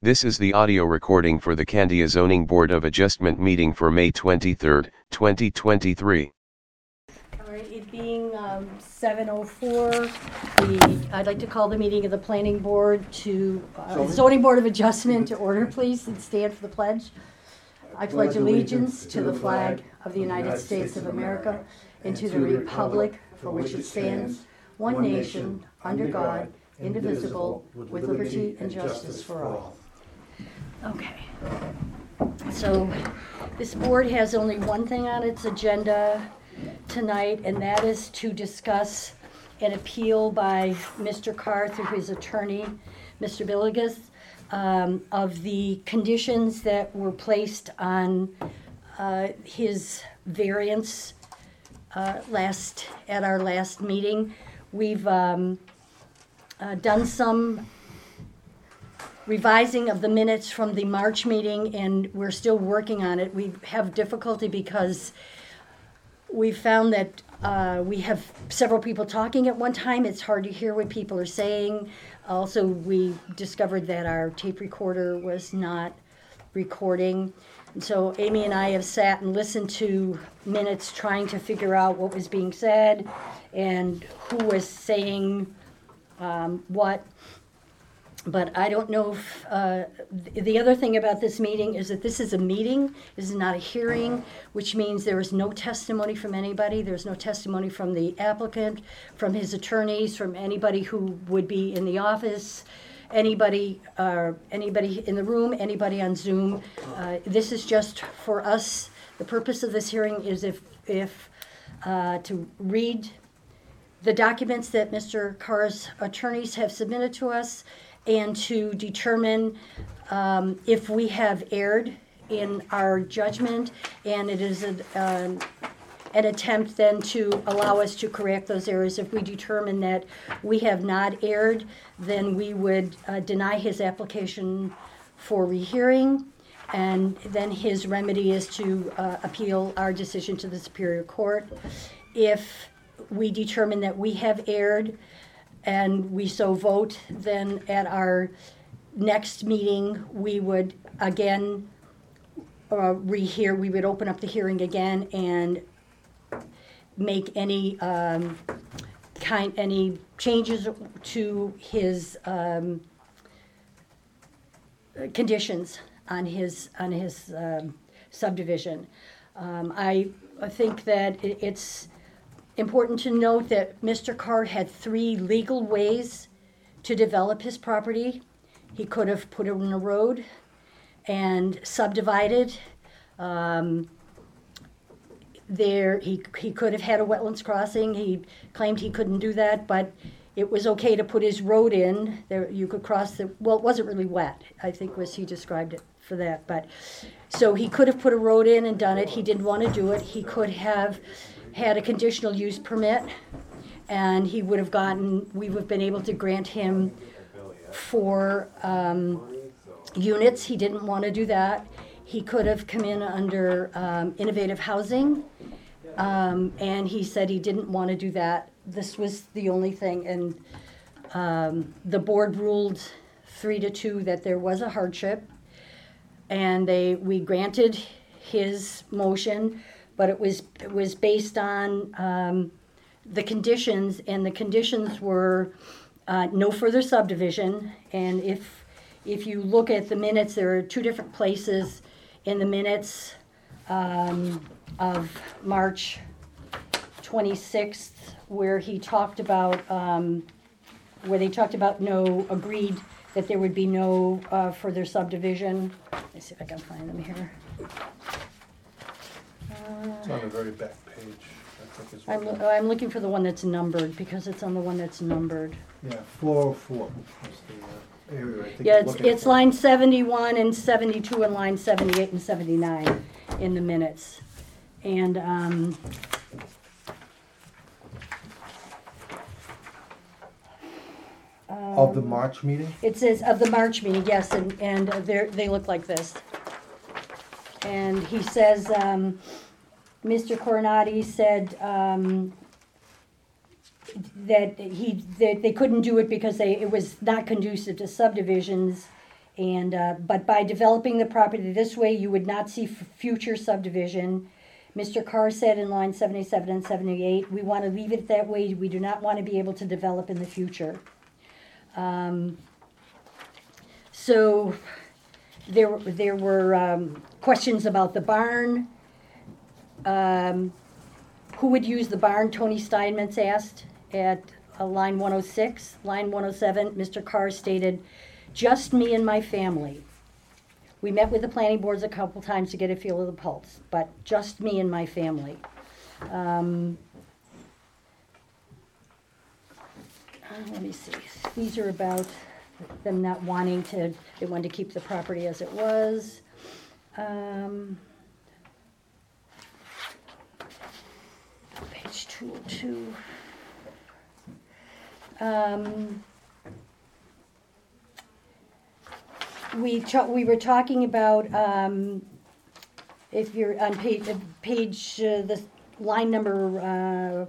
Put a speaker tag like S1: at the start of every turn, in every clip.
S1: This is the audio recording for the Candia Zoning Board of Adjustment meeting for May 23, 2023.
S2: All right, it being 7:04, I'd like to call the meeting of the Planning Board to, Zoning Board of Adjustment to order, please, and stand for the pledge. I pledge allegiance to the flag of the United States of America and to the republic for which it stands, one nation, under God, indivisible, with liberty and justice for all. Okay. So this board has only one thing on its agenda tonight, and that is to discuss an appeal by Mr. Carr through his attorney, Mr. Billigas, of the conditions that were placed on his variance at our last meeting. We've done some revising of the minutes from the March meeting, and we're still working on it. We have difficulty because we found that we have several people talking at one time. It's hard to hear what people are saying. Also, we discovered that our tape recorder was not recording. And so Amy and I have sat and listened to minutes trying to figure out what was being said and who was saying what. But I don't know if, the other thing about this meeting is that this is a meeting, this is not a hearing, which means there is no testimony from anybody. There's no testimony from the applicant, from his attorneys, from anybody who would be in the office, anybody in the room, anybody on Zoom. This is just for us. The purpose of this hearing is if to read the documents that Mr. Carr's attorneys have submitted to us, and to determine if we have erred in our judgment, and it is an attempt then to allow us to correct those errors. If we determine that we have not erred, then we would deny his application for rehearing, and then his remedy is to appeal our decision to the Superior Court. If we determine that we have erred, and we so vote, then at our next meeting, we would again rehear, we would open up the hearing again and make any changes to his conditions on his subdivision. I think that it's important to note that Mr. Carr had 3 legal ways to develop his property. He could have put it in a road and subdivided. He could have had a wetlands crossing. He claimed he couldn't do that, but it was okay to put his road in. There, you could cross it wasn't really wet, I think was he described it for that. But so he could have put a road in and done it. He didn't want to do it. He could have had a conditional use permit, and we would have been able to grant him 4 units. He didn't want to do that. He could have come in under innovative housing, and he said he didn't want to do that. This was the only thing, and the board ruled 3-2 that there was a hardship, and we granted his motion. But it was based on the conditions, and the conditions were no further subdivision. And if you look at the minutes, there are 2 different places in the minutes of March 26th where he talked about agreed that there would be no further subdivision. Let me see if I can find them here.
S3: It's on the very back page, I think is what
S2: I'm looking for the one that's numbered, because it's on the one that's numbered.
S3: Yeah, 404 is the area I think.
S2: Yeah,
S3: you're looking
S2: it's
S3: for.
S2: line 71 and 72 and line 78 and 79 in the minutes. And
S3: Of the March meeting?
S2: it says of the March meeting, yes, and they look like this. And he says, Mr. Coronati said that they couldn't do it because it was not conducive to subdivisions, And, but by developing the property this way, you would not see future subdivision. Mr. Carr said in line 77 and 78, we want to leave it that way. We do not want to be able to develop in the future. So there were questions about the barn. Who would use the barn? Tony Steinmetz asked at line 106. Line 107, Mr. Carr stated, just me and my family. We met with the planning boards a couple times to get a feel of the pulse, but just me and my family. Let me see. These are about them not wanting to, they wanted to keep the property as it was. Page 202. We were talking about, if you're on page the line number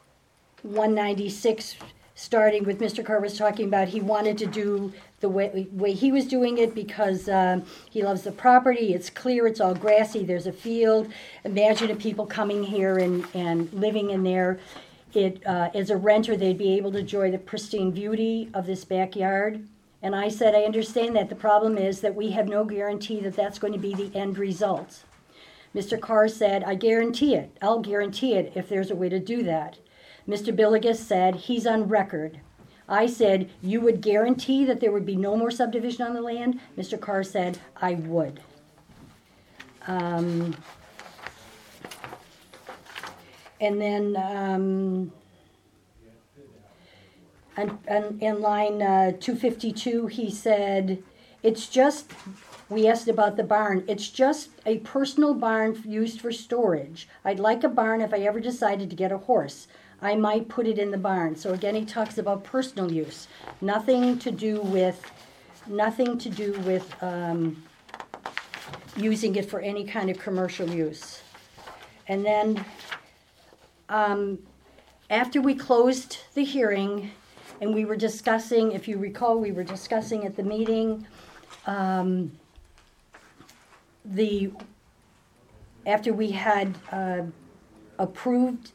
S2: 196, starting with Mr. Carr was talking about he wanted to do the way he was doing it because he loves the property. It's clear, it's all grassy, there's a field. Imagine if people coming here and living in there. As a renter, they'd be able to enjoy the pristine beauty of this backyard. And I said, I understand that. The problem is that we have no guarantee that that's going to be the end result. Mr. Carr said, I guarantee it. I'll guarantee it if there's a way to do that. Mr. Billigus said, he's on record. I said, you would guarantee that there would be no more subdivision on the land? Mr. Carr said, I would. And then in line 252, he said, it's just, we asked about the barn, it's just a personal barn used for storage. I'd like a barn if I ever decided to get a horse. I might put it in the barn. So again, he talks about personal use, nothing to do with using it for any kind of commercial use. And then after we closed the hearing, and we were discussing, if you recall, we were discussing at the meeting, after we had approved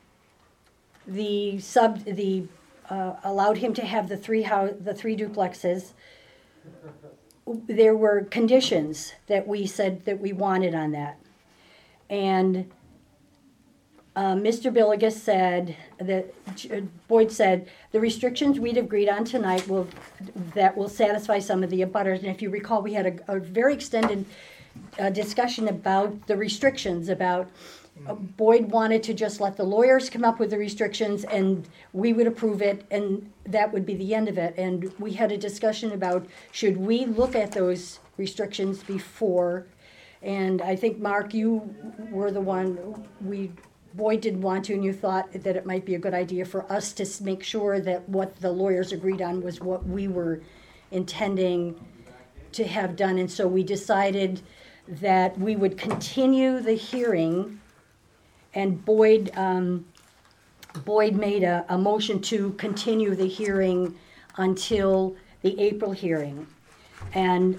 S2: allowed him to have the three duplexes, there were conditions that we said that we wanted on that. And Mr. Billigus said, Boyd said, the restrictions we'd agreed on tonight will satisfy some of the abutters. And if you recall, we had a very extended discussion about the restrictions, about Boyd wanted to just let the lawyers come up with the restrictions and we would approve it and that would be the end of it. And we had a discussion about should we look at those restrictions before. And I think, Mark, you were the one, Boyd didn't want to, and you thought that it might be a good idea for us to make sure that what the lawyers agreed on was what we were intending to have done. And so we decided that we would continue the hearing, and Boyd made a motion to continue the hearing until the April hearing. And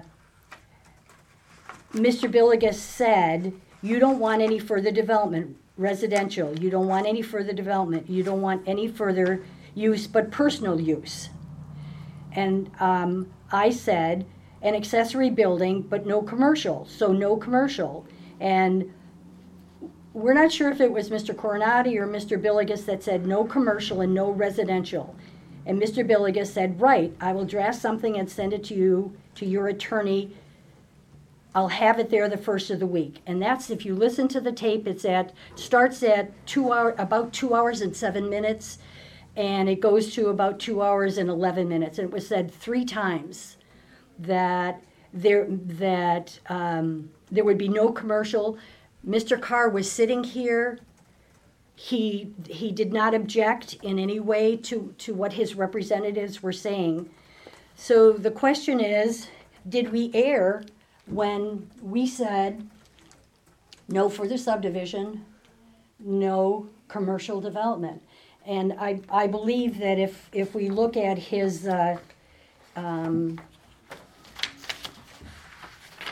S2: Mr. Billigus said, you don't want any further development, residential. You don't want any further development. You don't want any further use but personal use. And I said, an accessory building, but no commercial. So no commercial. And we're not sure if it was Mr. Coronati or Mr. Billigus that said no commercial and no residential. And Mr. Billigus said, right, I will draft something and send it to you, to your attorney. I'll have it there the first of the week. And that's, if you listen to the tape, starts at about 2 hours and 7 minutes, and it goes to about 2 hours and 11 minutes. And it was said 3 times that there would be no commercial. Mr. Carr was sitting here. He did not object in any way to what his representatives were saying. So the question is, did we err when we said no further subdivision, no commercial development? And I believe that if we look at his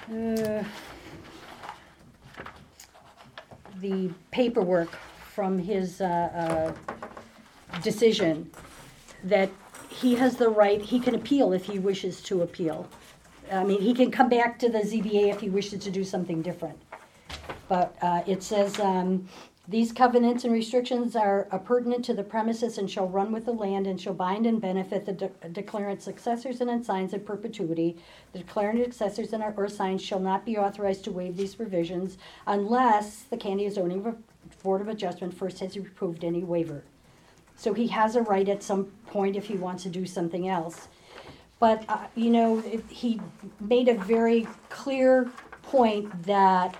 S2: the paperwork from his decision, that he has the right, he can appeal if he wishes to appeal. I mean, he can come back to the ZBA if he wishes to do something different. But it says, these covenants and restrictions are pertinent to the premises and shall run with the land and shall bind and benefit the declarant's successors and assigns in perpetuity. The declarant, successors, and or assigns shall not be authorized to waive these provisions unless the Candia Zoning Board of Adjustment first has approved any waiver. So he has a right at some point if he wants to do something else. But, he made a very clear point that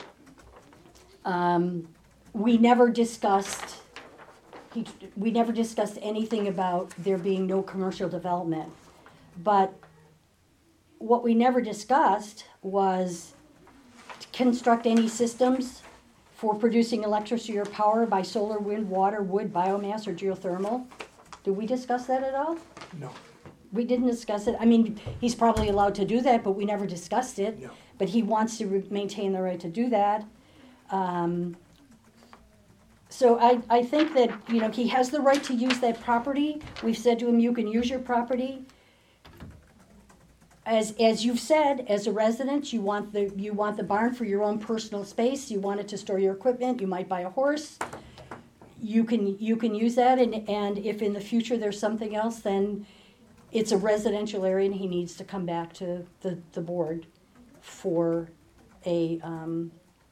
S2: we never discussed anything about there being no commercial development. But what we never discussed was to construct any systems for producing electricity or power by solar, wind, water, wood, biomass, or geothermal. Did we discuss that at all?
S3: No.
S2: We didn't discuss it. I mean, he's probably allowed to do that, but we never discussed it.
S3: No.
S2: But he wants to maintain the right to do that. So I think that, he has the right to use that property. We've said to him, you can use your property. As you've said, as a resident, you want the barn for your own personal space. You want it to store your equipment. You might buy a horse. You can use that, and if in the future there's something else, then it's a residential area, and he needs to come back to the board for an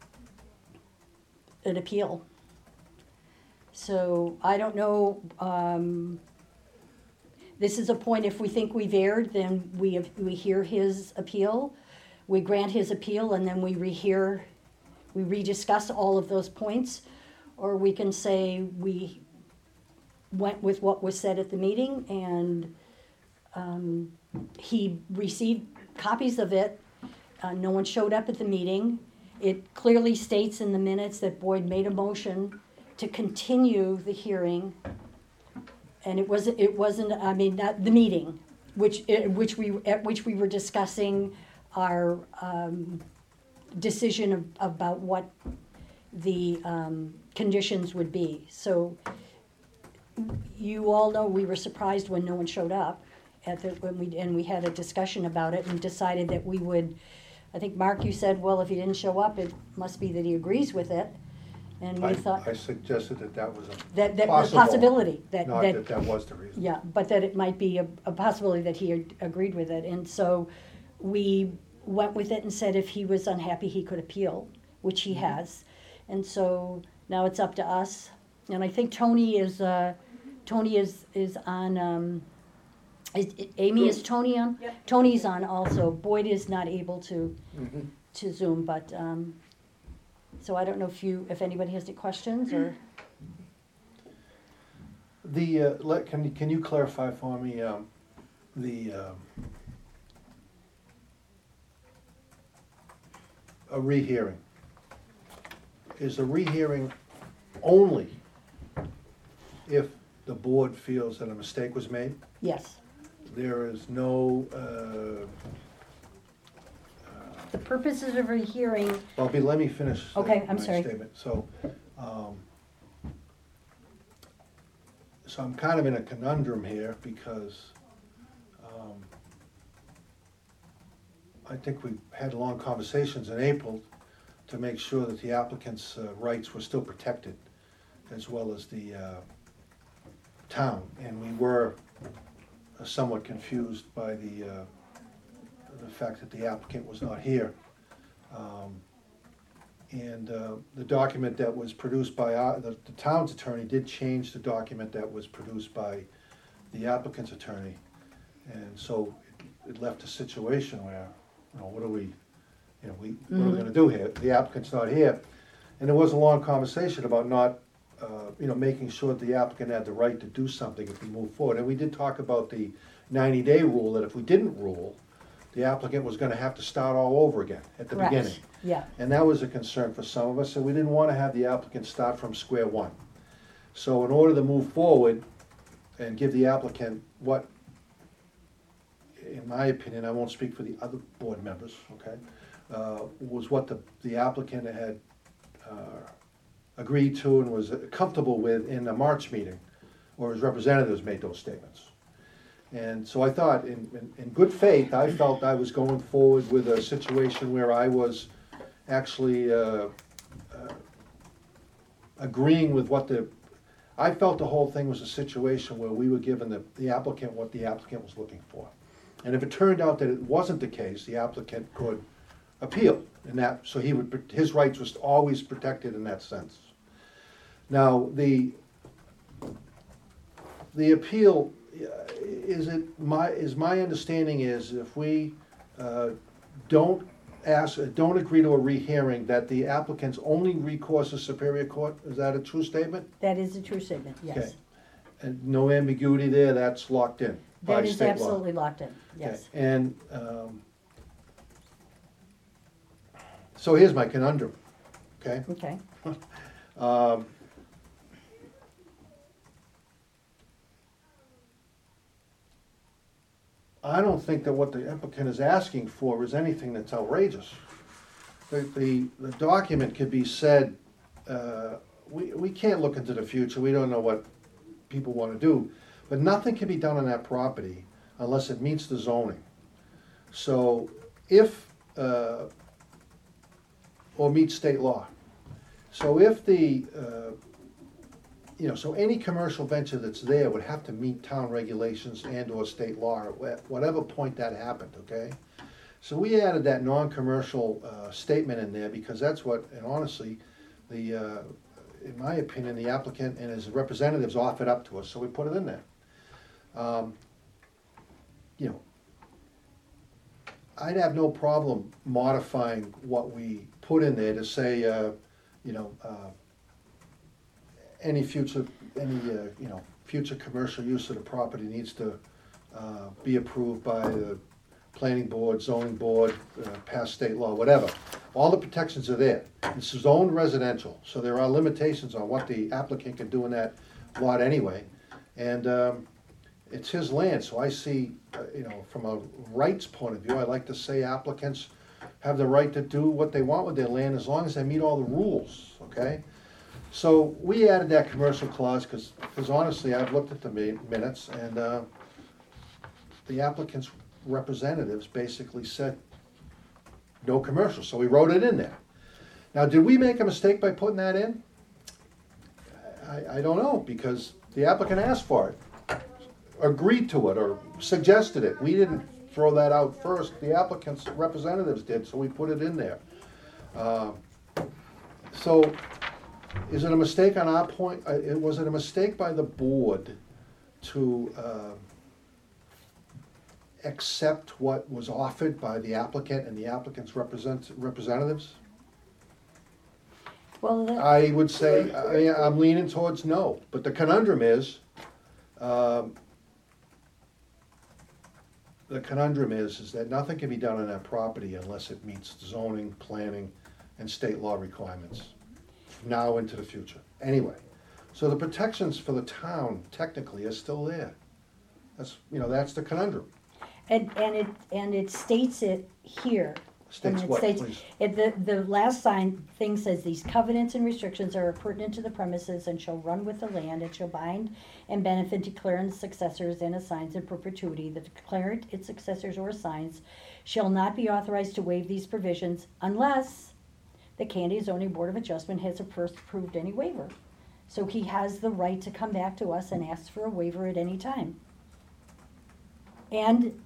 S2: appeal. So I don't know. This is a point, if we think we've erred, then we hear his appeal, we grant his appeal, and then we rediscuss all of those points. Or we can say we went with what was said at the meeting, and he received copies of it. No one showed up at the meeting. It clearly states in the minutes that Boyd made a motion to continue the hearing. And it wasn't, I mean, not the meeting, at which we were discussing our decision about what the conditions would be. So you all know we were surprised when no one showed up when we had a discussion about it and decided that we would. I think, Mark, you said, well, if he didn't show up, it must be that he agrees with it. And we thought
S3: I suggested that was
S2: that was a possibility.
S3: That was the reason.
S2: Yeah, but that it might be a possibility that he agreed with it. And so we went with it and said if he was unhappy, he could appeal, which he has. And so now it's up to us. And I think Tony is on. Amy, is Tony on?
S4: Yep.
S2: Tony's on also. Boyd is not able to Zoom, but. So I don't know if anybody has any questions or.
S3: Can you clarify for me a rehearing? Is the rehearing only if the board feels that a mistake was made?
S2: Yes.
S3: There is no.
S2: The purposes of a hearing.
S3: Well, let me finish.
S2: Okay, I'm
S3: my
S2: sorry.
S3: statement. So I'm kind of in a conundrum here because I think we had long conversations in April to make sure that the applicant's rights were still protected, as well as the town. And we were somewhat confused by the fact that the applicant was not here. The document that was produced by the town's attorney did change the document that was produced by the applicant's attorney. And so it left a situation where, what are we gonna do here? The applicant's not here. And there was a long conversation about not, making sure that the applicant had the right to do something if we move forward. And we did talk about the 90-day rule, that if we didn't rule, the applicant was gonna have to start all over again at the
S2: Correct.
S3: beginning.
S2: Yeah.
S3: And that was a concern for some of us, so we didn't wanna have the applicant start from square one. So in order to move forward and give the applicant what in my opinion, I won't speak for the other board members, okay, was what the applicant had agreed to and was comfortable with in the March meeting, or his representatives made those statements. And so I thought, in good faith, I felt I was going forward with a situation where I was actually agreeing with I felt the whole thing was a situation where we were giving the applicant what the applicant was looking for. And if it turned out that it wasn't the case, the applicant could appeal, and so his rights was always protected in that sense. Now, the appeal is my understanding is if we don't agree to a rehearing, that the applicant's only recourse is Superior Court. Is that a true statement?
S2: That is a true statement, yes.
S3: Okay. And no ambiguity there, that's locked in by
S2: That is
S3: state law.
S2: absolutely locked in, yes.
S3: Okay. And so here's my conundrum, okay?
S2: Okay,
S3: I don't think that what the applicant is asking for is anything that's outrageous. The document could be said, we can't look into the future, we don't know what people want to do, but nothing can be done on that property unless it meets the zoning. So if, or meets state law. So if so any commercial venture that's there would have to meet town regulations and or state law at whatever point that happened, okay? So we added that non-commercial statement in there because that's what, and honestly, in my opinion, the applicant and his representatives offered up to us, so we put it in there. I'd have no problem modifying what we put in there to say, any future commercial use of the property needs to be approved by the planning board, zoning board, past state law, whatever. All the protections are there. It's zoned residential, so there are limitations on what the applicant can do in that lot anyway. And it's his land, so I see, from a rights point of view, I like to say applicants have the right to do what they want with their land as long as they meet all the rules, okay? So we added that commercial clause because honestly, I've looked at the minutes and the applicant's representatives basically said no commercial, so we wrote it in there. Now, did we make a mistake by putting that in? I don't know, because the applicant asked for it, agreed to it, or suggested it. We didn't throw that out first, the applicant's representatives did, so we put it in there. So, is it a mistake on our point? Was it a mistake by the board to accept what was offered by the applicant and the applicant's representatives?
S2: well,
S3: I would say, I'm leaning towards no, but the conundrum is that nothing can be done on that property unless it meets zoning, planning, and state law requirements, now into the future. Anyway, so the protections for the town technically are still there. That's the conundrum.
S2: and it states it here.
S3: States
S2: And it
S3: what,
S2: states-
S3: please?
S2: The last thing says, these covenants and restrictions are pertinent to the premises and shall run with the land, and shall bind and benefit declarants, successors, and assigns in perpetuity. The declarant, its successors, or assigns shall not be authorized to waive these provisions unless the Candia Zoning Board of Adjustment has first approved any waiver. So he has the right to come back to us and ask for a waiver at any time. And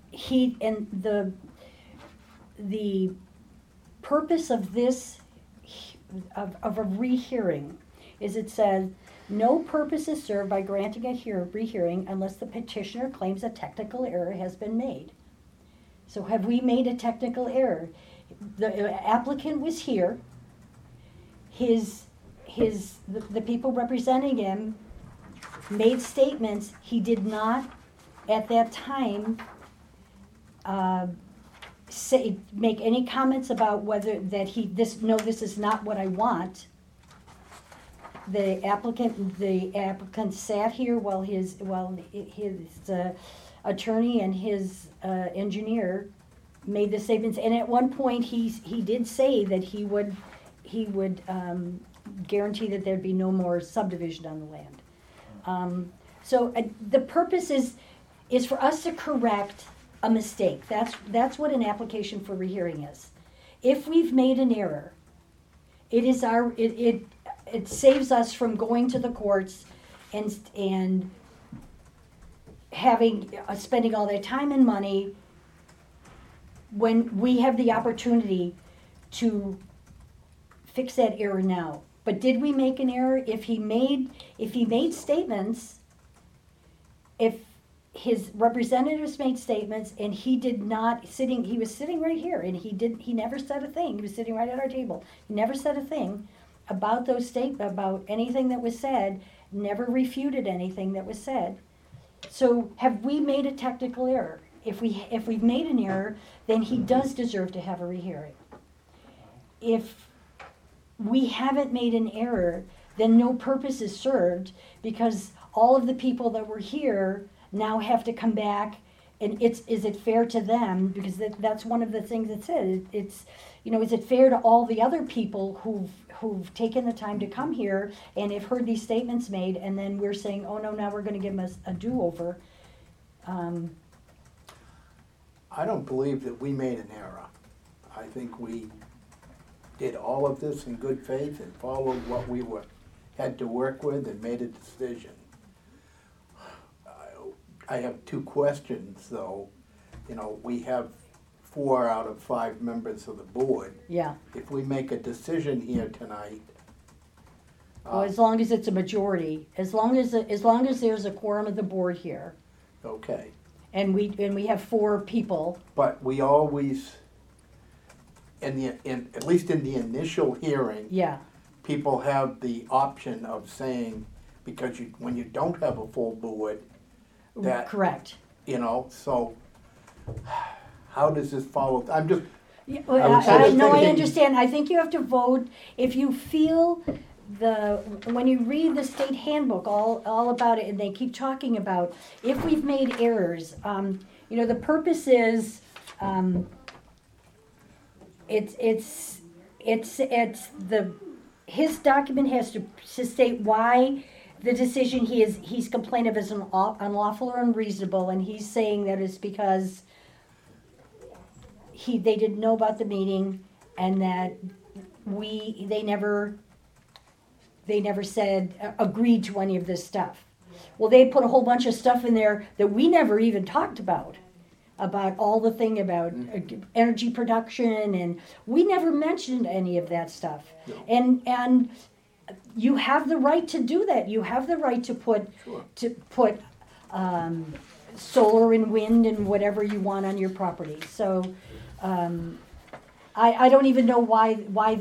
S2: the purpose of this, of a rehearing, is it says, no purpose is served by granting a rehearing unless the petitioner claims a technical error has been made. So have we made a technical error? The applicant was here, the people representing him made statements. He did not, at that time, make any comments about whether that this is not what I want. The applicant sat here while his attorney and his engineer made the statements, and at one point, he did say that he would guarantee that there'd be no more subdivision on the land. So the purpose is for us to correct a mistake. That's what an application for rehearing is. If we've made an error, it saves us from going to the courts and having spending all that time and money when we have the opportunity to fix that error now. But did we make an error? If he made statements, if his representatives made statements and he was sitting right here and he never said a thing. He was sitting right at our table. He never said a thing about about anything that was said, never refuted anything that was said. So have we made a technical error? If we've made an error, then he does deserve to have a rehearing. If we haven't made an error, then no purpose is served, because all of the people that were here now have to come back, and is it fair to them? Because that's one of the things it said. It's is it fair to all the other people who've taken the time to come here and have heard these statements made, and then we're saying, oh no, now we're going to give them a do-over.
S4: I don't believe that we made an error. I think we did all of this in good faith and followed what we had to work with and made a decision. I have two questions, though. We have 4 out of 5 members of the board.
S2: Yeah.
S4: If we make a decision here tonight,
S2: Well, as long as it's a majority, as long as there's a quorum of the board here,
S4: okay.
S2: and we have 4 people.
S4: But we always, at least in the initial hearing,
S2: Yeah.
S4: people have the option of saying, because when you don't have a full board, that,
S2: Correct.
S4: so how does this follow? I'm just,
S2: Yeah,
S4: I was sort of
S2: I
S4: thinking-
S2: understand. I think you have to vote if you feel when you read the state handbook all about it, and they keep talking about if we've made errors. The purpose is his document has to state why the decision he's complained of is unlawful or unreasonable, and he's saying that it's because they didn't know about the meeting, and that they never said agreed to any of this stuff. Well, they put a whole bunch of stuff in there that we never even talked about all the thing about energy production, and we never mentioned any of that stuff.
S4: No.
S2: And you have the right to do that. You have the right to put
S4: Sure.
S2: solar and wind and whatever you want on your property. So I don't even know why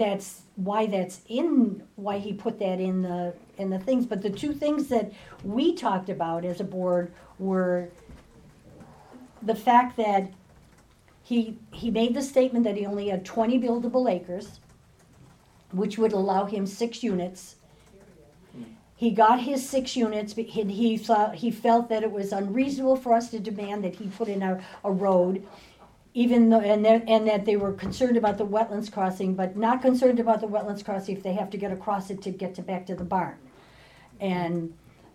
S2: he put that in the things. But the 2 things that we talked about as a board were the fact that he made the statement that he only had 20 buildable acres, which would allow him 6 units. He got his 6 units, but he felt that it was unreasonable for us to demand that he put in a road, even though, and that they were concerned about the wetlands crossing, but not concerned about the wetlands crossing if they have to get across it to get back to the barn. And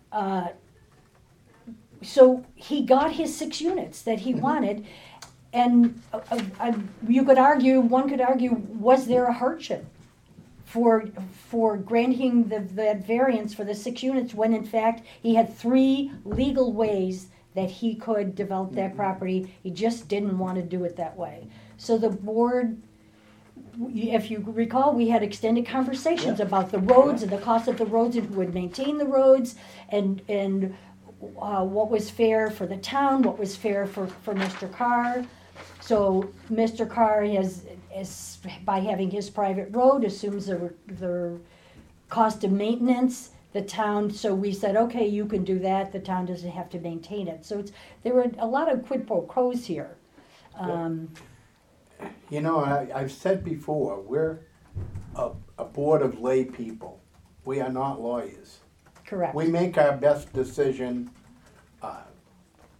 S2: so he got his 6 units that he wanted, and one could argue, was there a hardship for granting that variance for the 6 units when in fact he had 3 legal ways that he could develop that property? He just didn't want to do it that way. So the board, if you recall, we had extended conversations about the roads and the cost of the roads and who would maintain the roads, and what was fair for the town, what was fair for Mr. Carr. So Mr. Carr has by having his private road, assumes the cost of maintenance. The town, so we said, okay, you can do that. The town doesn't have to maintain it. So there were a lot of quid pro quos here.
S4: I've said before, we're a board of lay people. We are not lawyers.
S2: Correct.
S4: We make our best decision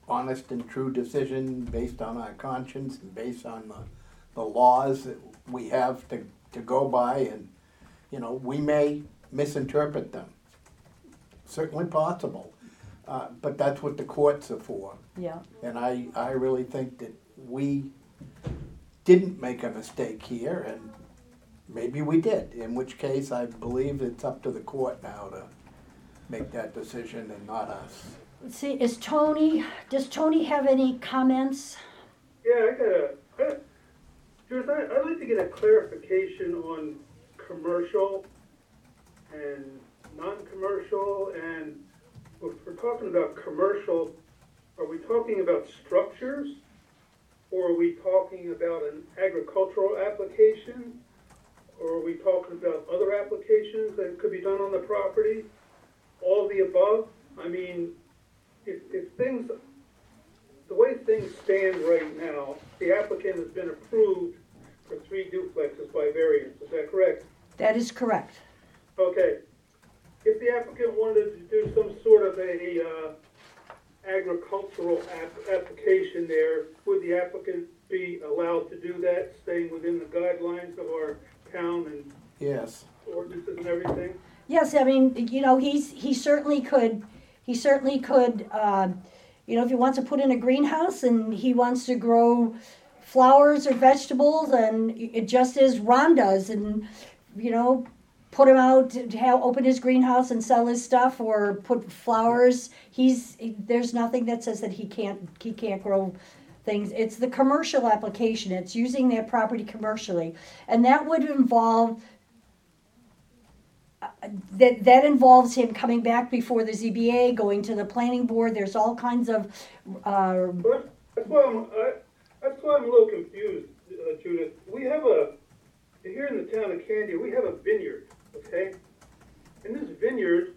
S4: honest and true decision based on our conscience and based on the laws that we have to go by, and, you know, we may misinterpret them. Certainly possible, but that's what the courts are for.
S2: Yeah.
S4: And I really think that we didn't make a mistake here, and maybe we did, in which case I believe it's up to the court now to make that decision and not us.
S2: Let's see, does Tony have any comments?
S5: Yeah, Judith, I'd like to get a clarification on commercial and non-commercial, and if we're talking about commercial, are we talking about structures, or are we talking about an agricultural application, or are we talking about other applications that could be done on the property? All of the above? I mean, if things, the way things stand right now, the applicant has been approved for 3 duplexes by variance, is that correct?
S2: That is correct.
S5: Okay. If the applicant wanted to do some sort of a agricultural application there, would the applicant be allowed to do that, staying within the guidelines of our town and
S4: Yes.
S5: ordinances and everything?
S2: Yes, I mean, you know, he certainly could, you know, if he wants to put in a greenhouse and he wants to grow flowers or vegetables, and it just as Ron does, and, you know, put him out to open his greenhouse and sell his stuff, or put flowers. There's nothing that says that he can't grow things. It's the commercial application. It's using that property commercially, and that would involve that involves him coming back before the ZBA, going to the planning board. There's all kinds of.
S5: That's why I'm a little confused, Judith. We have here in the town of Candia, we have a vineyard, okay? And this vineyard,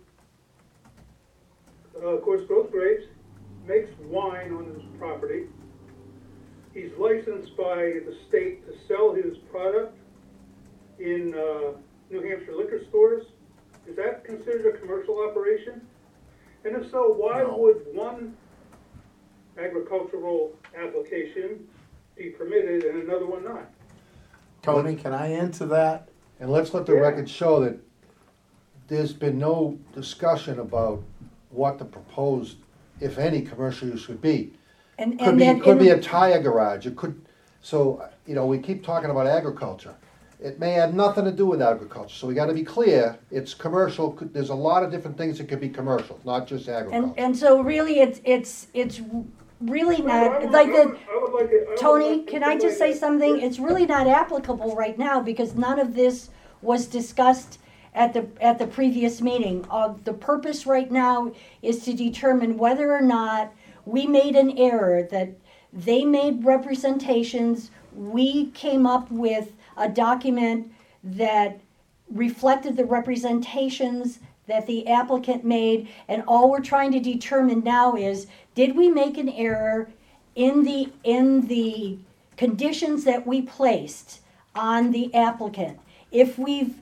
S5: of course, grows grapes, makes wine on his property. He's licensed by the state to sell his product in New Hampshire liquor stores. Is that considered a commercial operation? And if so, why
S4: No.
S5: would one agricultural application be permitted and another one not?
S4: Tony, can I answer that?
S3: And let's let the record show that there's been no discussion about what the proposed, if any, commercial use would be. Could be a tire garage, it could, so, you know, we keep talking about agriculture. It may have nothing to do with agriculture, so we gotta be clear, it's commercial, there's a lot of different things that could be commercial, not just agriculture.
S2: And so really, it's really not like the. Tony, can I just say something? It's really not applicable right now because none of this was discussed at the previous meeting. The purpose right now is to determine whether or not we made an error, that they made representations, we came up with a document that reflected the representations that the applicant made, and all we're trying to determine now is, did we make an error in the conditions that we placed on the applicant? If we've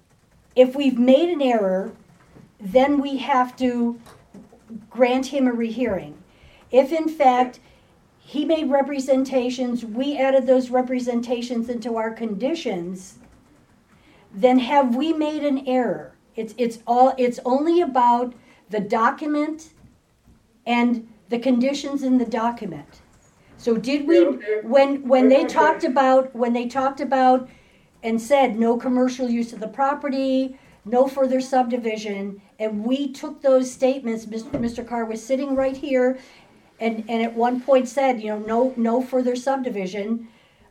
S2: made an error, then we have to grant him a rehearing. If in fact he made representations, we added those representations into our conditions, then have we made an error? It's only about the document and the conditions in the document. So did we, when they talked about and said no commercial use of the property, no further subdivision, and we took those statements, Mr. Carr was sitting right here, and at one point said, you know, no further subdivision,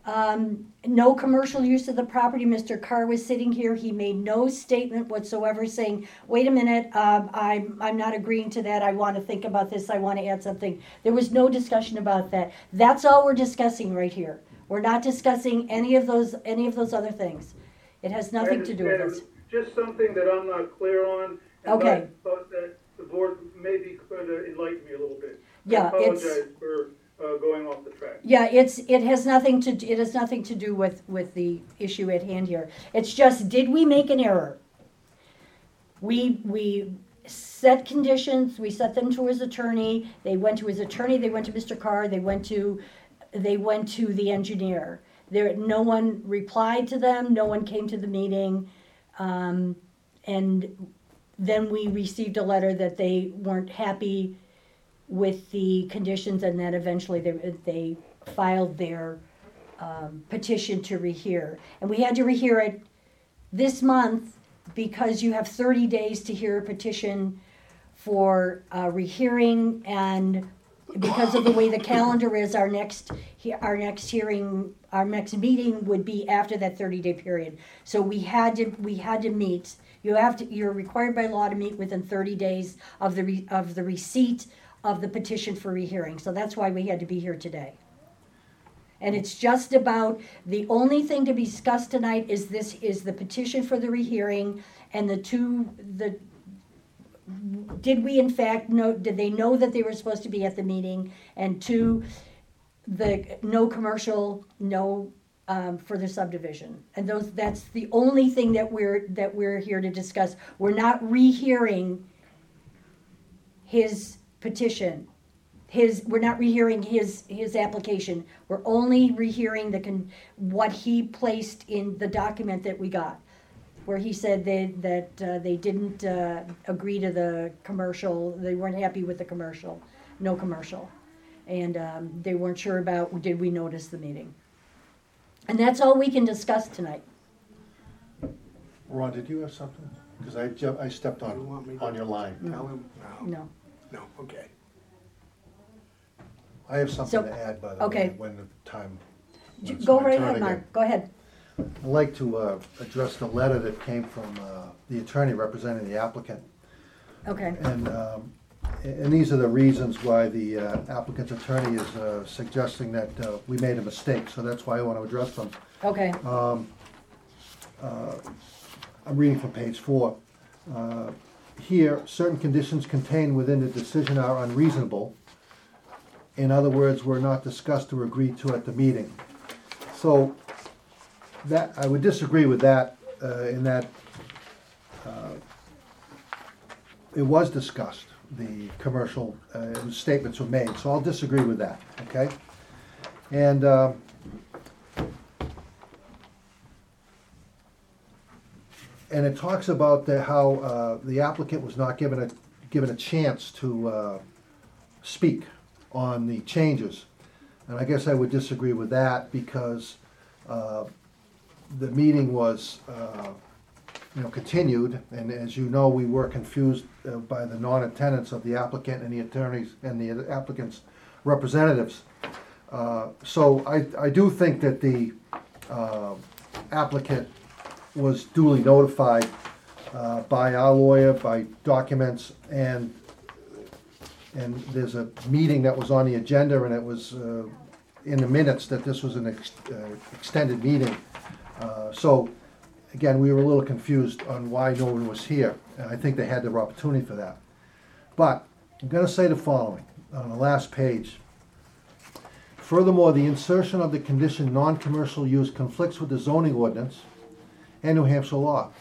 S2: no commercial use of the property. Mr. Carr was sitting here. He made no statement whatsoever saying, wait a minute, I'm not agreeing to that. I want to think about this. I want to add something. There was no discussion about that. That's all we're discussing right here. We're not discussing any of those other things. It has nothing to do with this.
S5: Just something that I'm not clear on. And
S2: Okay.
S5: I thought that the board maybe could enlighten me a little bit.
S2: Yeah,
S5: I apologize for going off the track.
S2: Yeah, it has nothing to do with the issue at hand here. It's just, did we make an error? We set conditions, we set them to his attorney, they went to his attorney, they went to Mr. Carr, they went to the engineer. No one replied to them, no one came to the meeting, and then we received a letter that they weren't happy with the conditions, and then eventually they filed their petition to rehear. And we had to rehear it this month because you have 30 days to hear a petition for rehearing, and because of the way the calendar is, our next meeting would be after that 30-day period. So we had to meet. You're required by law to meet within 30 days of the receipt of the petition for rehearing. So that's why we had to be here today. And it's just about, the only thing to be discussed tonight is the petition for the rehearing, and did we in fact know, did they know that they were supposed to be at the meeting? And two, the no commercial, no further subdivision. And that's the only thing that we're here to discuss. We're not rehearing his petition. We're not rehearing his application. We're only rehearing what he placed in the document that we got, where he said that they didn't agree to the commercial, they weren't happy with the commercial, no commercial. And they weren't sure about, did we notice the meeting? And that's all we can discuss tonight.
S3: Ron, did you have something? Because I stepped
S4: You want me to
S3: on your line.
S4: Tell him?
S2: No.
S4: No, okay.
S3: I have something
S2: So,
S3: to add, by the
S2: okay.
S3: way, when the time. when it's
S2: Go
S3: my
S2: right
S3: turn
S2: ahead,
S3: again.
S2: Mark, go ahead.
S3: I'd like to address the letter that came from the attorney representing the applicant.
S2: Okay,
S3: And these are the reasons why the applicant's attorney is suggesting that we made a mistake, so that's why I want to address them.
S2: okay,
S3: I'm reading from page 4. Here, certain conditions contained within the decision are unreasonable. In other words, were not discussed or agreed to at the meeting. So that, I would disagree with that, in that it was discussed, the commercial statements were made, so I'll disagree with that, okay? And it talks about how the applicant was not given a chance to speak on the changes. And I guess I would disagree with that because the meeting was continued, and as you know, we were confused by the non-attendance of the applicant and the attorneys and the applicant's representatives. So I do think that the applicant was duly notified by our lawyer, by documents, and there's a meeting that was on the agenda, and it was in the minutes that this was an extended meeting. So again, we were a little confused on why no one was here, and I think they had their opportunity for that. But I'm going to say the following on the last page. Furthermore, the insertion of the condition non-commercial use conflicts with the zoning ordinance and New Hampshire law.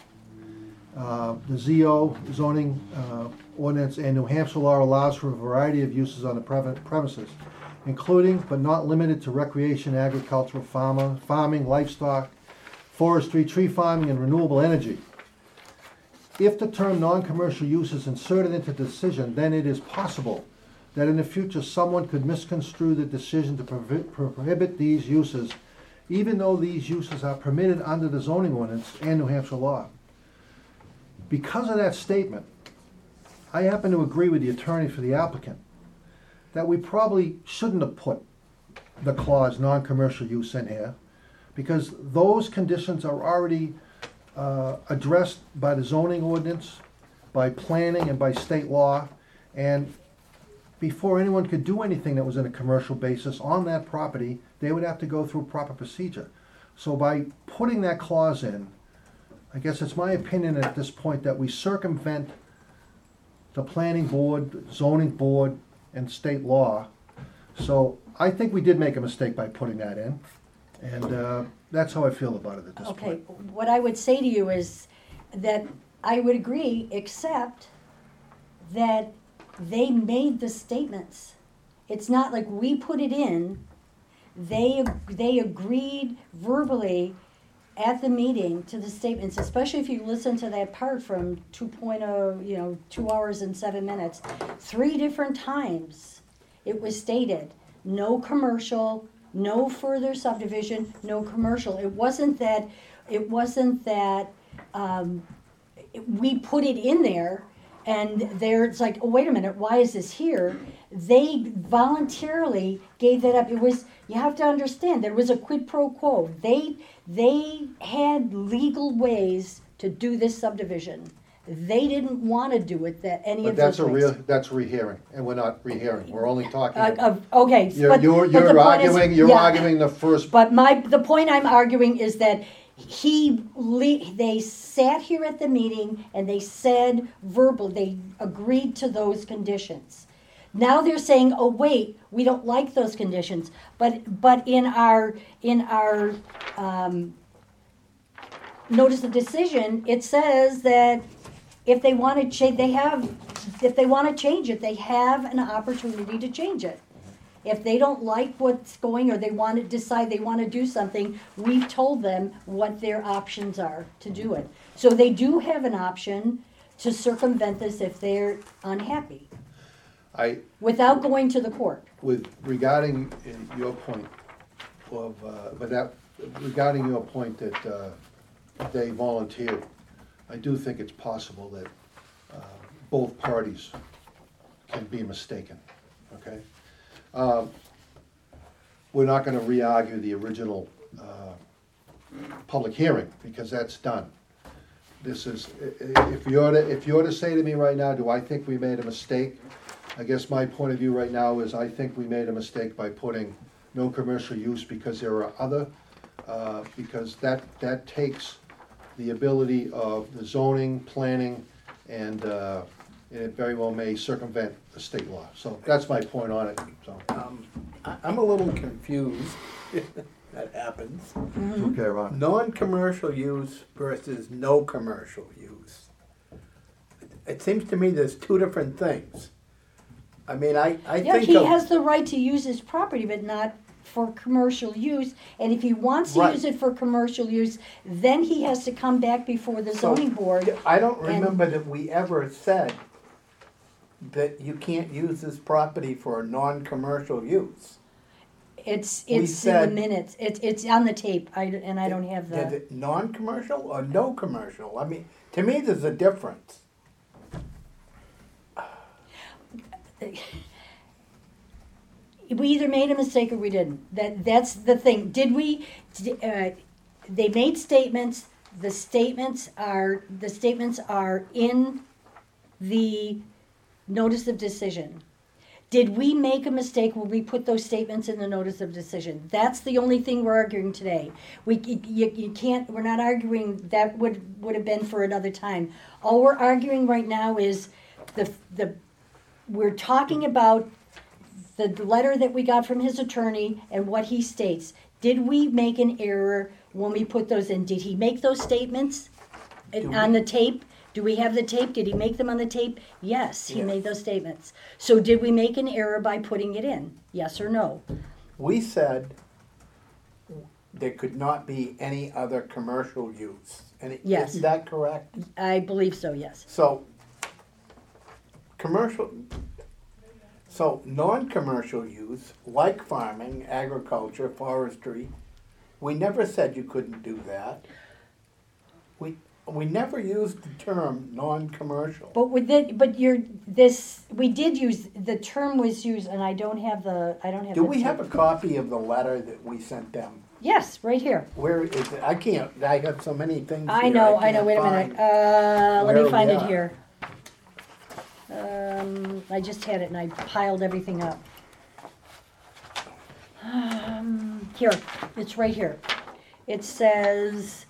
S3: The ZO zoning ordinance and New Hampshire law allows for a variety of uses on the premises, including but not limited to recreation, agricultural, farming, livestock, forestry, tree farming, and renewable energy. If the term non-commercial use is inserted into the decision, then it is possible that in the future someone could misconstrue the decision to prohibit these uses, even though these uses are permitted under the zoning ordinance and New Hampshire law. Because of that statement, I happen to agree with the attorney for the applicant that we probably shouldn't have put the clause non-commercial use in here, because those conditions are already addressed by the zoning ordinance, by planning, and by state law, and before anyone could do anything that was in a commercial basis on that property, they would have to go through proper procedure. So by putting that clause in, I guess it's my opinion at this point that we circumvent the planning board, zoning board, and state law. So I think we did make a mistake by putting that in, and that's how I feel about it at this
S2: okay.
S3: point.
S2: What I would say to you is that I would agree, except that they made the statements. It's not like we put it in. They agreed verbally at the meeting to the statements, especially if you listen to that part from 2.0, 2 hours and 7 minutes. 3 different times it was stated, no commercial, no further subdivision, no commercial. It wasn't that we put it in there and it's like, oh, wait a minute, why is this here? They voluntarily gave that up. It was, you have to understand, there was a quid pro quo. They had legal ways to do this subdivision. They didn't want to do it any
S3: But
S2: of those ways.
S3: that's rehearing, and we're not rehearing, we're only talking.
S2: Okay,
S3: You're
S2: but the point is-
S3: arguing, you're
S2: yeah.
S3: arguing the first,
S2: But the point I'm arguing is that they sat here at the meeting and they said they agreed to those conditions. Now they're saying, oh wait, we don't like those conditions. But in our notice of decision, it says that if they want to change, if they want to change it, they have an opportunity to change it. If they don't like what's going, or they want to decide they want to do something, we've told them what their options are to do it. So they do have an option to circumvent this if they're unhappy, without going to the court.
S3: regarding your point regarding your point that they volunteered, I do think it's possible that both parties can be mistaken, okay? We're not gonna re-argue the original public hearing, because that's done. This is, if you were to say to me right now, do I think we made a mistake? I guess my point of view right now is I think we made a mistake by putting no commercial use, because there are other, because that takes the ability of the zoning, planning, and it very well may circumvent the state law. So that's my point on it, so.
S4: I'm a little confused. That happens.
S3: Okay, Ron.
S4: Non-commercial use versus no commercial use. It seems to me there's 2 different things. I mean, I
S2: Yeah,
S4: think
S2: he
S4: of,
S2: has the right to use his property, but not for commercial use. And if he wants to
S4: Right.
S2: use it for commercial use, then he has to come back before the
S4: So,
S2: zoning board.
S4: I don't
S2: and-
S4: remember that we ever said that you can't use this property for a non-commercial use.
S2: It's
S4: We
S2: in the
S4: said-
S2: minutes. It's on the tape. I don't have
S4: Is
S2: the.
S4: it non-commercial or no commercial? I mean, to me, there's a difference.
S2: We either made a mistake or we didn't. That's the thing. Did we? They made statements. The statements are in the notice of decision. Did we make a mistake when we put those statements in the notice of decision? That's the only thing we're arguing today. You can't, we're not arguing, that would have been for another time. All we're arguing right now is we're talking about the letter that we got from his attorney and what he states. Did we make an error when we put those in? Did he make those statements on the tape? Do we have the tape? Did he make them on the tape? Yes, he
S4: Yes.
S2: made those statements. So did we make an error by putting it in? Yes or no?
S4: We said there could not be any other commercial use. And
S2: Yes.
S4: isn't that correct?
S2: I believe so, yes.
S4: So, non-commercial use, like farming, agriculture, forestry, we never said you couldn't do that. We never used the term non-commercial.
S2: But we did use, the term was used, and I don't have the
S4: Do we
S2: tape.
S4: have a copy of the letter that we sent them?
S2: Yes, right here.
S4: Where is it? I have so many things
S2: I
S4: here
S2: know,
S4: can't
S2: wait a minute.
S4: find.
S2: Let me
S4: where
S2: find
S4: we
S2: it
S4: are.
S2: here. I just had it and I piled everything up. Here, it's right here. It says,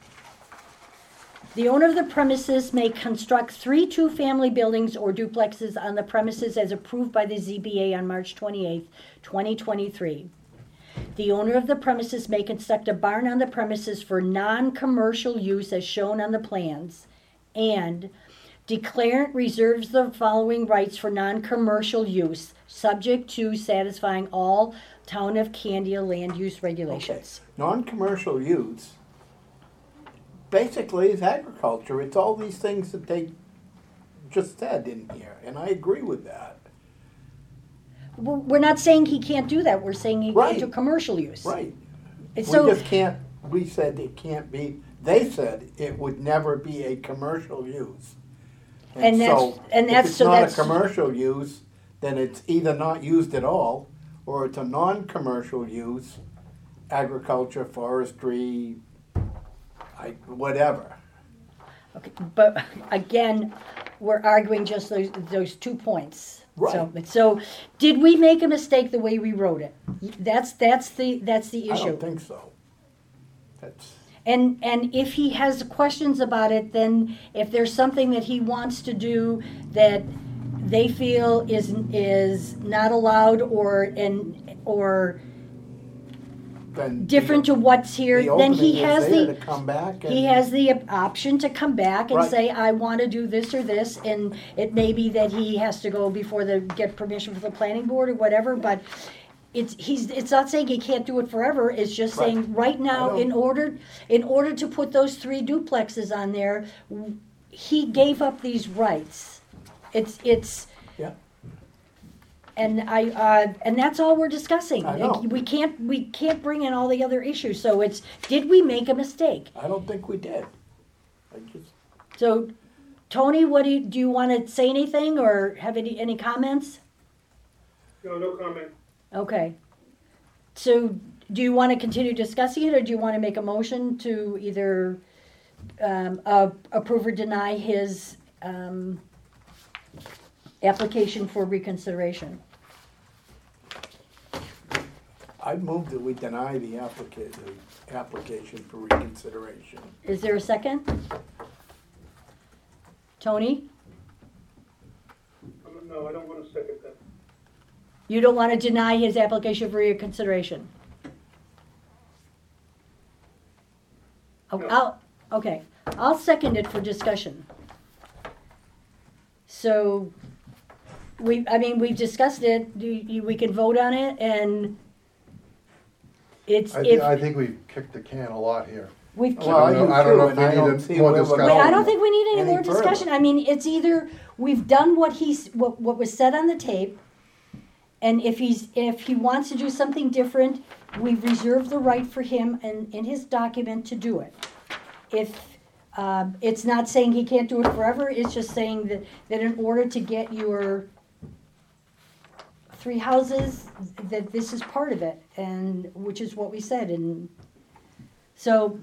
S2: the owner of the premises may construct 3 two-family buildings or duplexes on the premises as approved by the ZBA on March 28th, 2023. The owner of the premises may construct a barn on the premises for non-commercial use as shown on the plans, and declarant reserves the following rights for non-commercial use, subject to satisfying all Town of Candia land use regulations.
S4: Non-commercial use basically is agriculture. It's all these things that they just said in here, and I agree with that.
S2: Well, we're not saying he can't do that, we're saying he can't do
S4: Right.
S2: commercial use.
S4: Right.
S2: And
S4: We
S2: so,
S4: just can't, we said it can't be, they said it would never be a commercial use.
S2: And that's-
S4: so,
S2: and that's-
S4: if it's
S2: so
S4: not
S2: that's-
S4: a commercial use, then it's either not used at all, or it's a non-commercial use, agriculture, forestry, whatever.
S2: okay, but again, we're arguing just those 2 points. So, did we make a mistake the way we wrote it? That's the
S4: I
S2: issue.
S4: don't think so. That's,
S2: And if he has questions about it, then if there's something that he wants to do that they feel is not allowed or
S4: then
S2: different to what's here,
S4: the
S2: then he
S4: opening
S2: has
S4: is there
S2: the
S4: to come back
S2: he
S4: and-
S2: has the option to come back and
S4: Right.
S2: say, I want to do this or this, and it may be that he has to go before get permission from the planning board or whatever, but it's not saying he can't do it forever, it's just
S4: Right.
S2: saying, right now,
S4: I
S2: in order to put those 3 duplexes on there, he gave up these rights. It's,
S4: Yeah.
S2: and and that's all we're discussing.
S4: I know.
S2: We can't bring in all the other issues, so did we make a mistake?
S4: I don't think we did. I just,
S2: So, Tony, do you want to say anything or have any comments?
S5: No comment.
S2: Okay. So, do you want to continue discussing it, or do you want to make a motion to either approve or deny his application for reconsideration?
S4: I'd move that we deny the application for reconsideration.
S2: Is there a second? Tony,
S5: No, I don't want to second that.
S2: you don't want to deny his application for reconsideration?
S5: No.
S2: Okay, I'll second it for discussion. So, we've discussed it, we can vote on it, and
S3: I think we've kicked the can a lot here.
S2: we've.
S4: Well, I do
S3: I don't know
S4: too,
S3: if
S4: and I
S3: we
S4: don't
S3: need
S4: see
S3: more
S4: where we're
S3: discussion.
S2: Wait, I
S4: going
S2: don't think we need any
S4: any
S2: more
S4: further.
S2: discussion. I mean, it's either we've done what was said on the tape, and if he wants to do something different, we've reserved the right for him in his document to do it. If it's not saying he can't do it forever, it's just saying that in order to get your 3 houses, that this is part of it, and which is what we said, and so.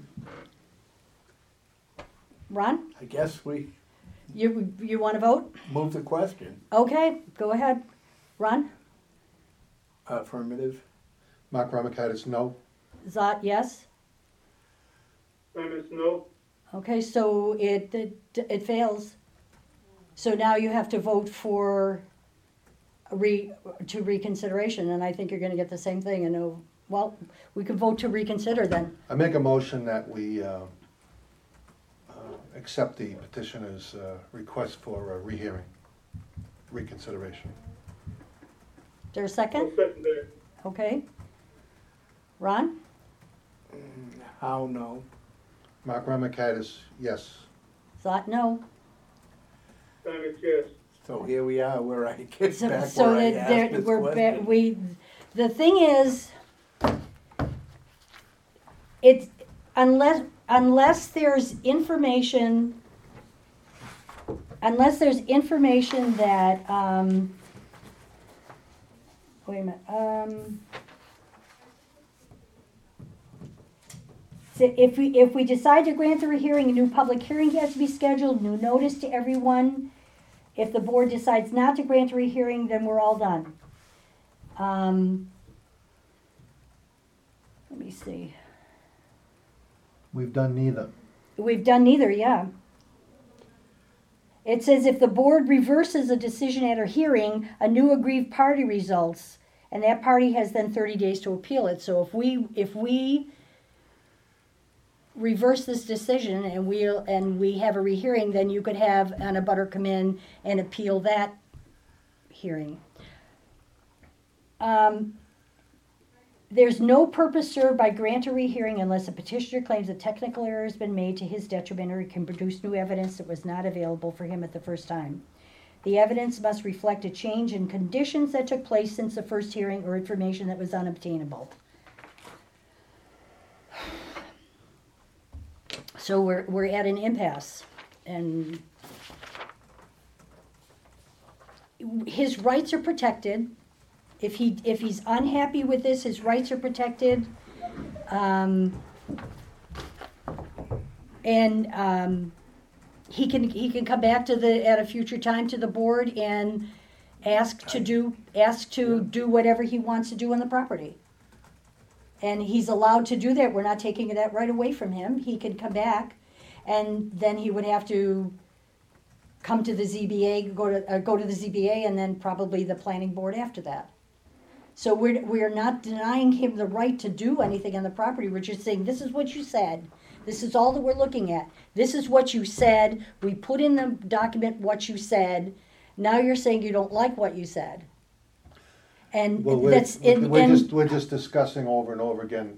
S2: Ron?
S4: I guess we
S2: You want to vote?
S4: move the question.
S2: Okay, go ahead. Ron?
S4: Affirmative.
S3: Mark Ramacaitis, no.
S2: Zot, yes?
S5: Simon's no.
S2: Okay, so it fails. So now you have to vote for reconsideration, and I think you're going to get the same thing. And well, we could vote to reconsider then.
S3: I make a motion that we accept the petitioner's request for a rehearing, reconsideration.
S2: Is there a
S5: I'll
S2: second?
S5: second that.
S2: Okay. Ron?
S4: How no?
S3: Mark Ramacaitis, yes.
S2: Zot, no.
S5: Simon's yes.
S4: So here we are, where I get
S2: So,
S4: back
S2: so
S4: where I
S2: that
S4: asked this question.
S2: the thing is, it's unless there's information that wait a minute. So if we decide to grant the rehearing, a new public hearing has to be scheduled, new notice to everyone. If the board decides not to grant a rehearing, then we're all done. Let me see.
S3: We've done neither.
S2: We've done neither, yeah. It says if the board reverses a decision at a hearing, a new aggrieved party results, and that party has then 30 days to appeal it. So if we reverse this decision and we have a rehearing, then you could have an abutter come in and appeal that hearing. There's no purpose served by grant a rehearing unless a petitioner claims a technical error has been made to his detriment or he can produce new evidence that was not available for him at the first time. The evidence must reflect a change in conditions that took place since the first hearing or information that was unobtainable. So we're at an impasse, and his rights are protected. If he's unhappy with this, his rights are protected. He can come back at a future time to the board and ask to do whatever he wants to do on the property. And he's allowed to do that. We're not taking that right away from him. He can come back, and then he would have to come to the ZBA, go to the ZBA, and then probably the planning board after that. So we're not denying him the right to do anything on the property. We're just saying, this is what you said. This is all that we're looking at. This is what you said. We put in the document what you said. Now you're saying you don't like what you said. And
S3: Well, we're just discussing over and over again,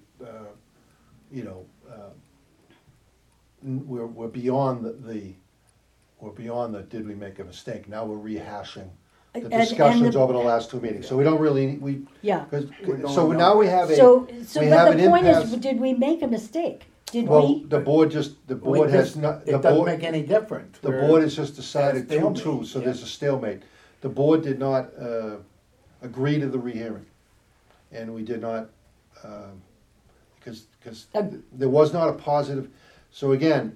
S3: we're beyond the did we make a mistake? Now we're rehashing the discussions over the last two meetings. So we don't really,
S2: Yeah.
S3: so now we have
S2: So,
S3: we
S2: but
S3: have
S2: the
S3: an
S2: point
S3: impasse.
S2: is, did we make a mistake? Did
S3: Well,
S2: we?
S3: the board has not, the
S4: It doesn't
S3: board,
S4: make any difference.
S3: the
S4: We're-
S3: board has just decided
S4: stalemate,
S3: 2-2, so
S4: yeah.
S3: there's a stalemate. The board did not agree to the rehearing, and we did not, because there was not a positive, so again,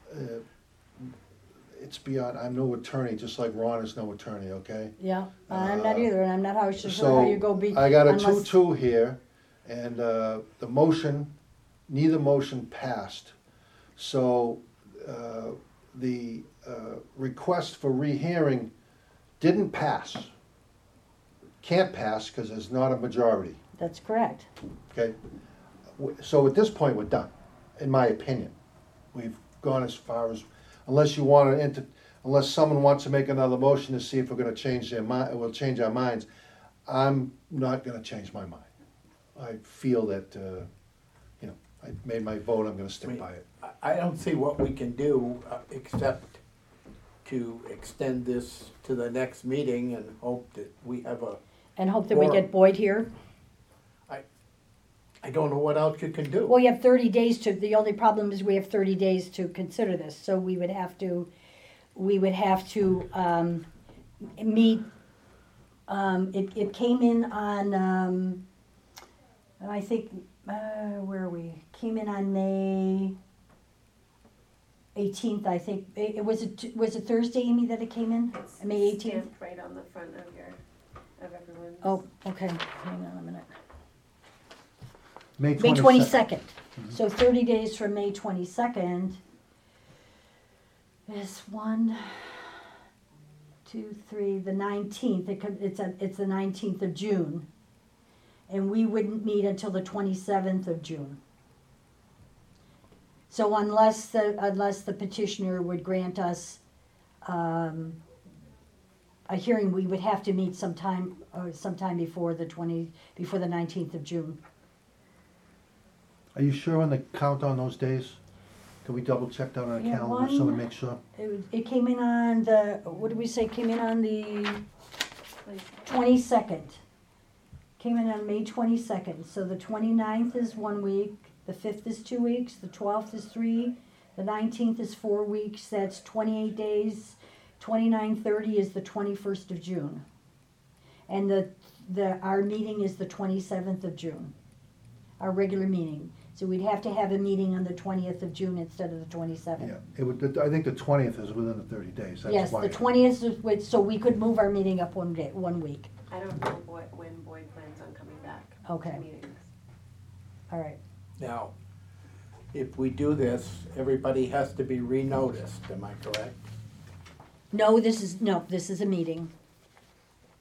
S3: it's beyond, I'm no attorney, just like Ron is no attorney, okay?
S2: Yeah, I'm not either, and I'm not how sure
S3: So,
S2: how you go be.
S3: I got a
S2: unless-
S3: 2-2 here, and neither motion passed. So the request for rehearing didn't pass. Can't pass because there's not a majority,
S2: That's correct.
S3: okay? So at this point, we're done, in my opinion. We've gone as far as, unless someone wants to make another motion to see if we're gonna change their mind, we'll change our minds. I'm not gonna change my mind. I feel that, I made my vote, I'm gonna stick by it.
S4: I don't see what we can do except to extend this to the next meeting and hope that we have
S2: And hope that we
S4: Or-
S2: get Boyd here.
S4: I don't know what else you can do.
S2: Well, you have 30 days the only problem is we have 30 days to consider this, so we would have to meet, it came in on, I think, where are we? Came in on May 18th, I think. Was it Thursday, Amy, that it came in?
S6: It's
S2: May 18th?
S6: stamped right on the front of everyone's.
S2: Oh, okay, hang on a minute.
S3: May
S2: May 22nd. So 30 days from May 22nd is 1, 2, 3, the 19th. It's the 19th of June. And we wouldn't meet until the 27th of June. So unless the petitioner would grant us a hearing, we would have to meet sometime before the 19th of June.
S3: Are you sure on the count on those days? Can we double check that on our
S2: Yeah,
S3: calendar so to
S2: one-
S3: make sure?
S2: It came in on what did we say, came in on the 22nd. Came in on May 22nd, so the 29th is 1 week, the 5th is 2 weeks, the 12th is 3, the 19th is 4 weeks, that's 28 days. 29/30 is the 21st of June. And our meeting is the 27th of June, our regular meeting. So we'd have to have a meeting on the 20th of June instead of the 27th.
S3: Yeah, I think the 20th is within the 30 days, that's
S2: Yes,
S3: why.
S2: the 20th is, so we could move our meeting up 1 week.
S6: I don't know when Boyd plans on coming back
S2: Okay.
S6: to meetings.
S2: All right.
S4: Now, if we do this, everybody has to be re-noticed, am I correct?
S2: No, this is a meeting.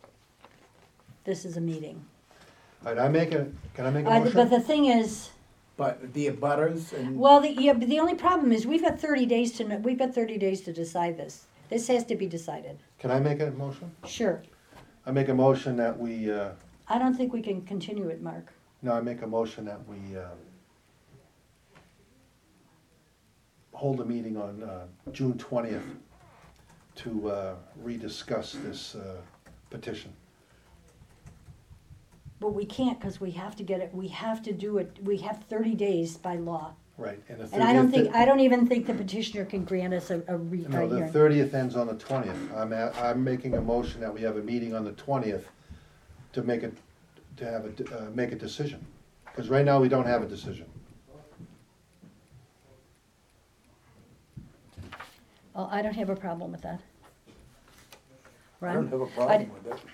S2: This is a meeting.
S3: All right, can I make a
S2: But
S3: motion?
S2: the thing is,
S4: But the abutters and,
S2: Well, but the only problem is we've got 30 days to decide this. This has to be decided.
S3: Can I make a motion?
S2: Sure.
S3: I make a motion that we,
S2: I don't think we can continue it, Mark.
S3: no, I make a motion that we hold a meeting on June 20th to rediscuss this petition.
S2: But we can't because we have to get it, we have to do it, we have 30 days by law.
S3: Right. And the
S2: And I
S3: 30th
S2: don't even think the petitioner can grant us a
S3: No, the
S2: hearing.
S3: 30th ends on the 20th. I'm making a motion that we have a meeting on the 20th to make a decision. Because right now, we don't have a decision.
S2: Oh, I don't have a problem with that.
S4: I don't
S2: Ron?
S4: have a problem with it.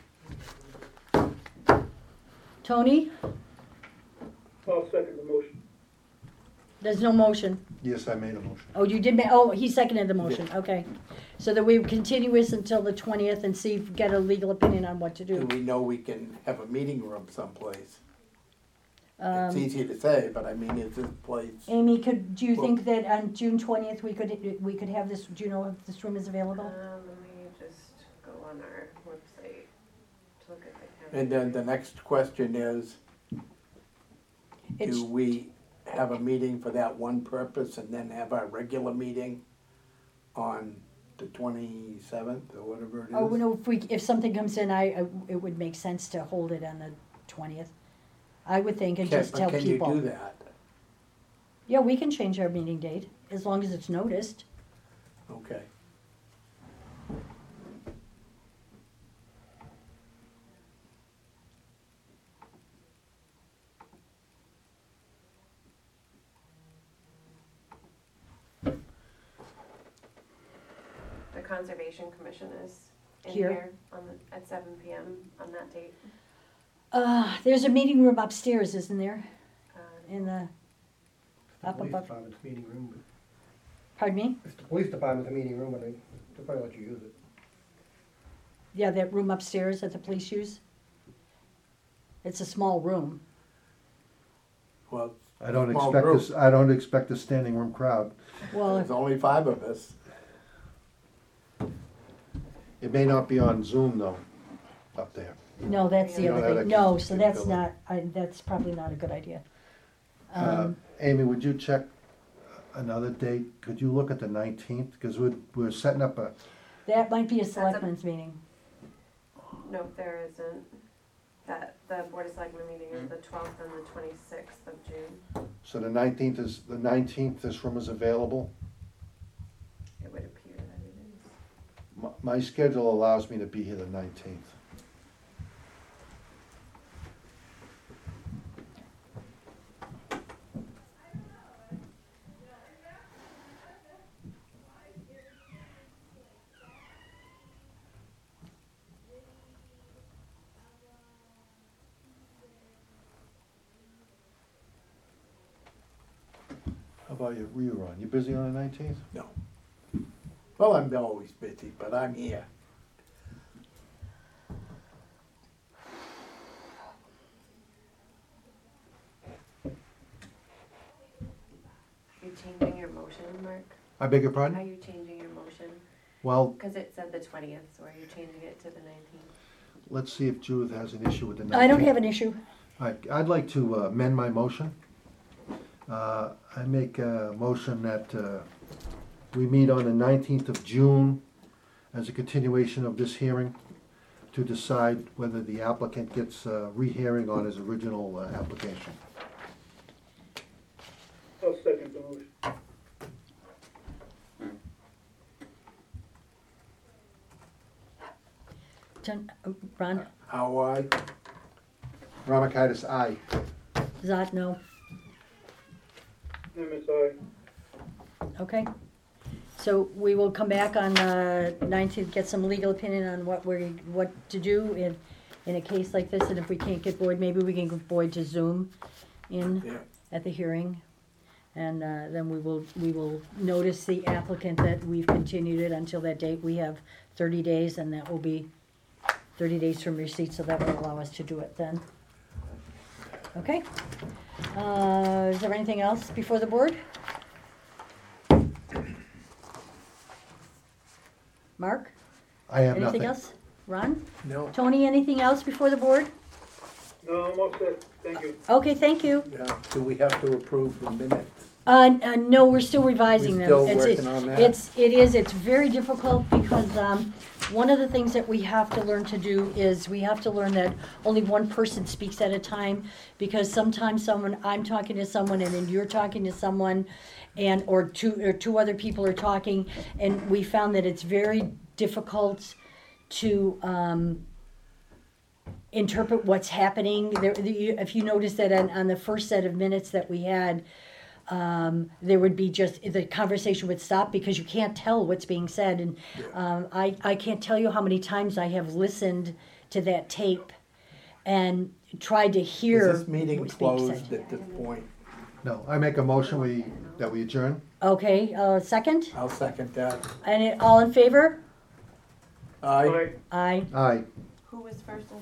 S2: Tony?
S5: I'll second the motion.
S2: There's no motion.
S3: Yes, I made a motion.
S2: Oh, you did he seconded the motion, okay. So that we continue this until the 20th and see if get a legal opinion on what to
S4: Do
S2: do.
S4: we know we can have a meeting room someplace? It's
S2: Um,
S4: easy to say, but I mean, is this place,
S2: Amy, do you
S4: Well-
S2: think that on June 20th, we could have this, do you know if this room is available?
S6: Let me just go on our website to look at the calendar.
S4: and then the next question is,
S2: It's,
S4: do we have a meeting for that one purpose and then have our regular meeting on the 27th or whatever it is?
S2: oh, no, if something comes in, it would make sense to hold it on the 20th. I would think, and just tell
S4: Can you
S2: people.
S4: do that?
S2: Yeah, we can change our meeting date, as long as it's noticed.
S4: Okay.
S6: The Conservation Commission is in
S2: Here.
S6: here at 7 PM on that date.
S2: There's a meeting room upstairs, isn't there,
S6: Uh,
S2: in the,
S7: The
S2: up
S7: police
S2: above,
S7: department's meeting room, but
S2: pardon me?
S7: it's the police department's meeting room, but they'll probably let you use it.
S2: Yeah, that room upstairs that the police use. It's a small room.
S4: Well,
S3: I don't
S4: Small
S3: expect
S4: group.
S3: this, I don't expect a standing room crowd.
S2: Well,
S4: there's only 5 of us.
S3: It may not be on Zoom though, up there.
S2: no, that's the
S3: You
S2: other
S3: don't have
S2: thing.
S3: that
S2: No, so that's
S3: capability.
S2: that's probably not a good idea.
S3: Amy, would you check another date? Could you look at the 19th? Because we're setting up a,
S2: That might be a
S6: a-
S2: selectmen's meeting.
S6: No, there isn't. The Board of Selectmen meeting is the 12th and the 26th of June.
S3: so the 19th, this room is available.
S6: It would appear that it is.
S3: My schedule allows me to be here the 19th. How about your rerun? You busy on the 19th?
S4: No. Well, I'm always busy, but I'm here.
S6: You changing your motion, Mark?
S3: I beg your
S6: Are
S3: pardon?
S6: you changing your motion?
S3: Well,
S6: Because it said the 20th, so are you changing it to the 19th?
S3: let's see if Judith has an issue with the 19th.
S2: I don't have an issue.
S3: I'd like to amend my motion. I make a motion that we meet on the 19th of June as a continuation of this hearing to decide whether the applicant gets a rehearing on his original application.
S5: I'll second the motion.
S2: Ron,
S4: How I,
S3: Ramakaitis, aye.
S2: Zot, no.
S5: MSI.
S2: Okay. So we will come back on 19th, get some legal opinion on what to do in a case like this, and if we can't get Boyd, maybe we can get Boyd to Zoom in
S4: yeah,
S2: at the hearing. And then we will notice the applicant that we've continued it until that date. We have 30 days, and that will be 30 days from receipt, so that will allow us to do it then. Okay. Is there anything else before the board? Mark,
S3: I have
S2: anything
S3: nothing.
S2: else? Ron?
S4: No.
S2: Tony, anything else before the board?
S5: No, I'm all set, thank you.
S2: Okay, thank you.
S4: Yeah, do we have to approve the minutes?
S2: No, we're still revising them.
S4: We're still
S2: It's-
S4: working on that?
S2: It's very difficult because, one of the things that we have to learn to do is we have to learn that only one person speaks at a time, because sometimes I'm talking to someone and then you're talking to someone, or two other people are talking, and we found that it's very difficult to, interpret what's happening. If you notice that on the first set of minutes that we had, there would be just, the conversation would stop because you can't tell what's being said. And I can't tell you how many times I have listened to that tape and tried to hear
S4: Is this meeting
S2: what's being
S4: closed
S2: said.
S4: at this point?
S3: No, I make a motion that we adjourn.
S2: Okay, second?
S4: I'll second that.
S2: And all in favor?
S4: Aye.
S5: Bye.
S2: Aye.
S3: Aye.
S6: Who was first and